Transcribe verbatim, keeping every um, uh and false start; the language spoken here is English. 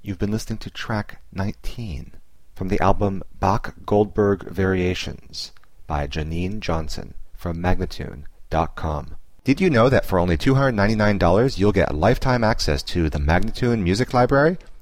You've been listening to track nineteen from the album Bach Goldberg Variations by Janine Johnson from Magnatune dot com. Did you know that for only two hundred ninety-nine dollars you'll get lifetime access to the Magnatune Music Library?